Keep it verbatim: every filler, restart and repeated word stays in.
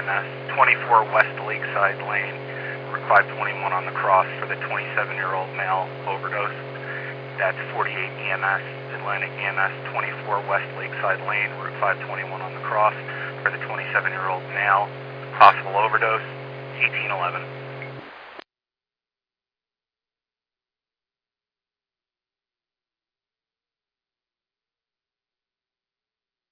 M S, twenty-four West Lakeside Lane, Route five twenty-one on the cross for the twenty-seven-year-old male overdose. That's forty-eight E M S, Atlantic E M S, twenty-four West Lakeside Lane, Route five twenty-one on the cross for the twenty-seven-year-old male, possible overdose, eighteen eleven.